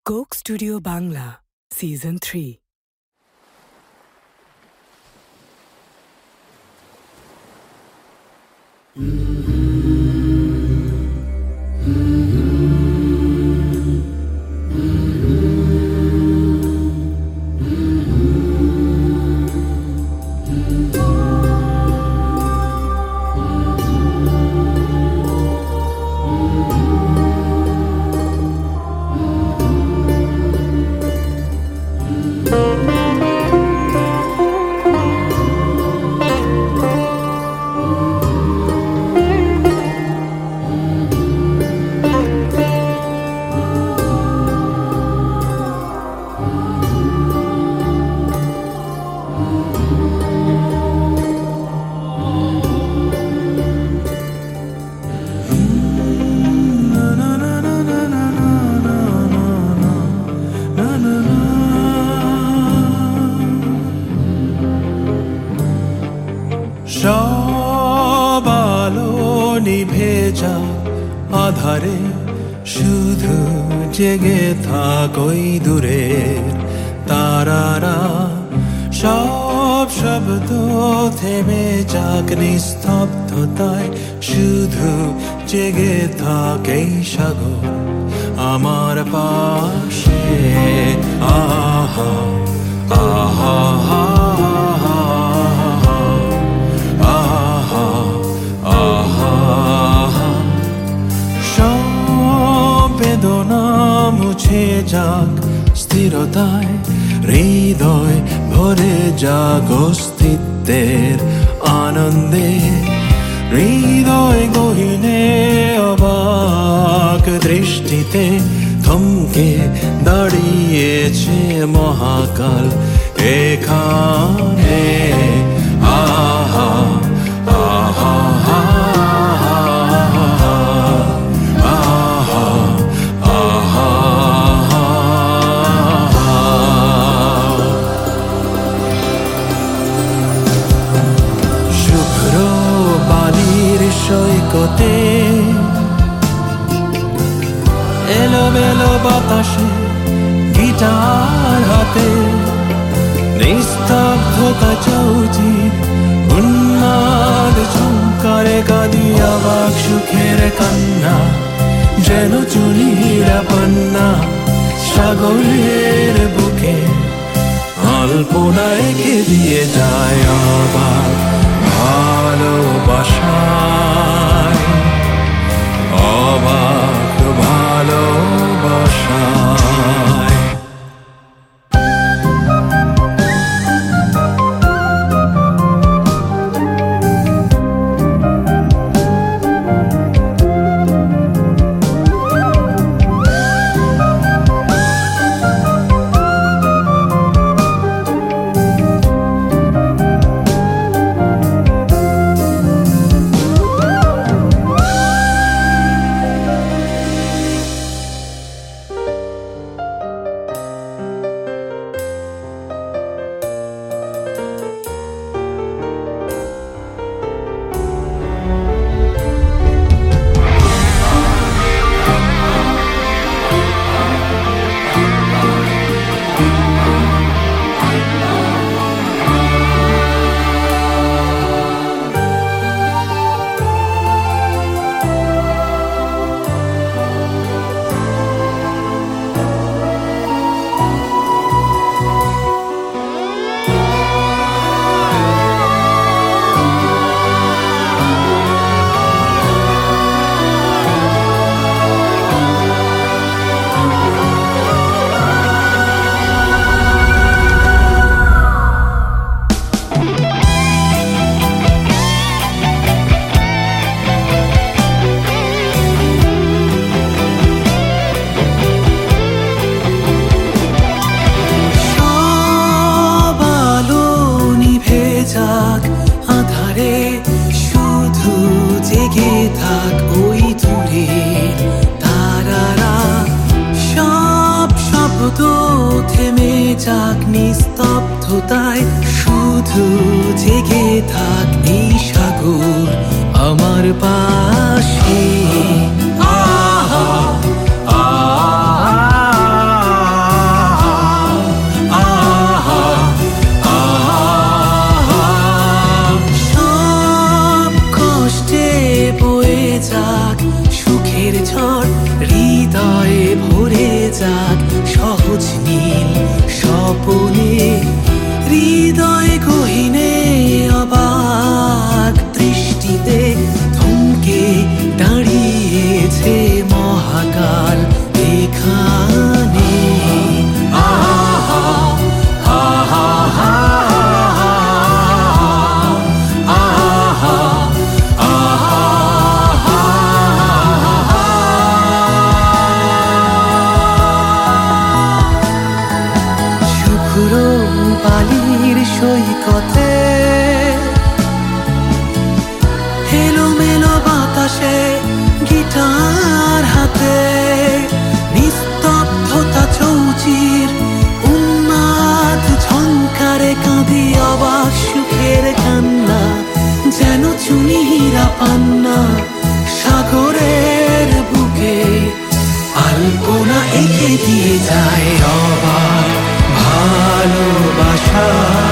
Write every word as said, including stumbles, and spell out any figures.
Coke Studio Bangla season three. সব আলো নিভে যাক আধারে, শুধু জেগে থাক ওই দূরের তারারা। সব শব্দ থেমে যাক নিস্তব্ধতায়, শুধু জেগে থাক এই সাগর আমার পাশে। আহা আহা বেদনা মুছে যাক স্থিরতায়, হৃদয় ভরে যাক অস্তিত্বের আনন্দে। হৃদয় গহীনে অবাক দৃষ্টিতে থমকে দাঁড়িয়েছে মহাকাল এখানে। আহা আহা সৈকতে এলোমেলো বাতাসে গিটার হাতে, নিস্তব্ধতা চৌচি উন্মাদ ঝংকারে কাঁদিয়া বাক সুখের কান্না, যেন চুলিরা পান্না সাগরের বুকে আলপনায় কে দিয়ে যায় আবার ভালোবাসায়, অবাক ভালোবাসায়। আধারে শুধু জেগে থাক ওই দূরে তারারা। সব শব্দ থেমে যাক নিস্তব্ধতায়, শুধু জেগে থাক এই সাগর আমার পাশে। আহা আহা সৈকতে এলোমেলো বাতাসে গিটার হাতে নিস্তব্ধতা চৌচির উন্মাদ ঝংকারে কাঁদি অবাক সুখের কান্না যেন চুনি হীরা পান্না সাগরের বুকে আলপনা এঁকে দিয়ে যায় অবাক ভালোবাসা।